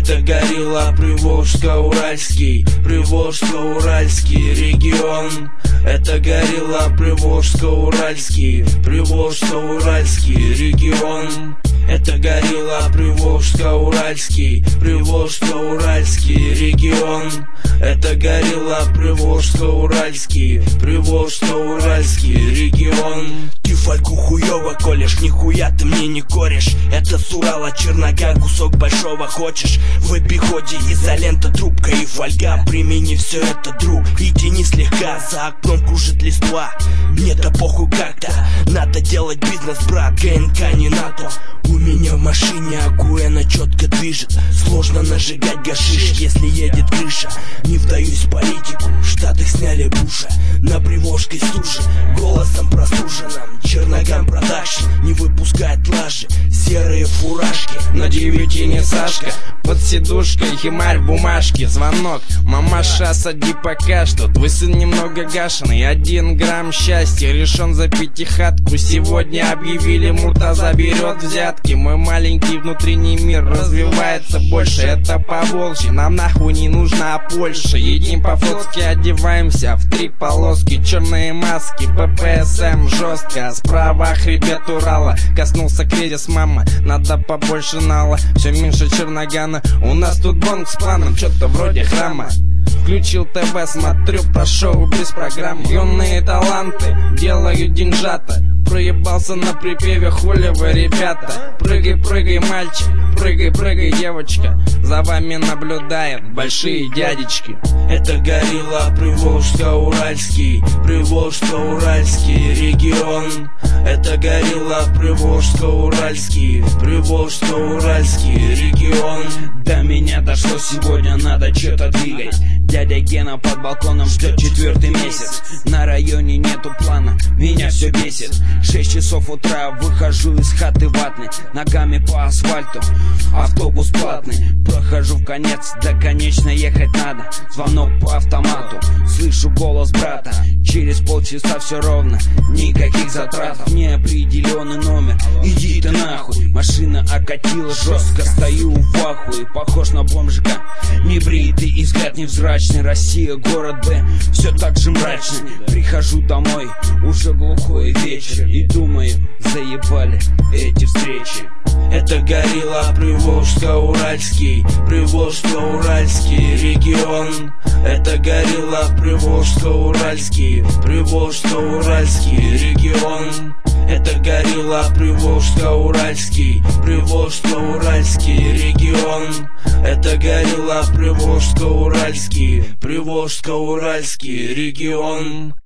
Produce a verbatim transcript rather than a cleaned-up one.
Это Горилла, Приволжско-Уральский, Приволжско-Уральский регион. Это Горилла, Приволжско-Уральский, Приволжско-Уральский регион. Это Горилла, Приволжско-Уральский, Приволжско-Уральский регион. Это Горилла, Приволжско-Уральский, Приволжско-Уральский регион. Ты фольгу хуёво колешь, нихуя ты мне не корешь. Это с Урала чернога, кусок большого хочешь. В обиходе изолента, трубка и фольга. Примени все это, друг, и тяни слегка. За окном кружит листва, мне-то похуй как-то. Надо делать бизнес, брат, ГНК не НАТО. У меня в машине Акуэна четко движет. Сложно нажигать гашиш, если едет крыша. Не вдаюсь в политику, в Штатах сняли Буша. На приволжской суше, голосом простуженным, Черногам продакшн не выпускает лажи. Серые фуражки, на девятине Сашка, под сидушкой химарь в бумажке. Звонок, мамаша, сади пока что. Твой сын немного гашеный, один грамм счастья. Решен за пятихатку, сегодня объявили, Муртаза берет взятки. Мой маленький внутренний мир развивается больше. Это Поволжье, нам нахуй не нужна Польша. Едим по-флотски, одеваемся в три полоски. Черные маски, ППСМ жестко. Справа хребет Урала, коснулся кризис, мама, надо побольше нала. Все меньше Черногана, у нас тут бонг с планом, что-то вроде храма. Включил ТВ, смотрю про шоу без программ. Юные таланты делают деньжата. Проебался на припеве, хули вы, ребята. Прыгай, прыгай, мальчик, прыгай, прыгай, девочка. За вами наблюдают большие дядечки. Это Горилла, Приволжско-Уральский, Приволжско-Уральский регион. Это Горилла, Приволжско-Уральский, Приволжско-Уральский регион. До меня дошло, сегодня надо что-то двигать. Дядя Гена под балконом ждет четвертый месяц. На районе нету плана, меня все бесит. Шесть часов утра, выхожу из хаты ватной. Ногами по асфальту, автобус платный. Прохожу в конец, до конечно ехать надо. Звонок по автомату, слышу голос брата. Через полчаса все ровно, никаких затрат. Неопределенный номер, иди ты нахуй. Машина окатила жестко, стою в ахуе. Похож на бомжика, небритый и взгляд невзрачный. Россия, город Б, все так же мрачно. Прихожу домой, уже глухой вечер. И думаю, заебали эти встречи. Это Горилла, Приволжско-Уральский, Приволжско-Уральский регион. Это Горилла, Приволжско-Уральский, Приволжско-Уральский регион. Это Горилла, Приволжско-Уральский, Приволжско-Уральский регион. Это Горилла, Приволжско-Уральский, Приволжско-Уральский регион.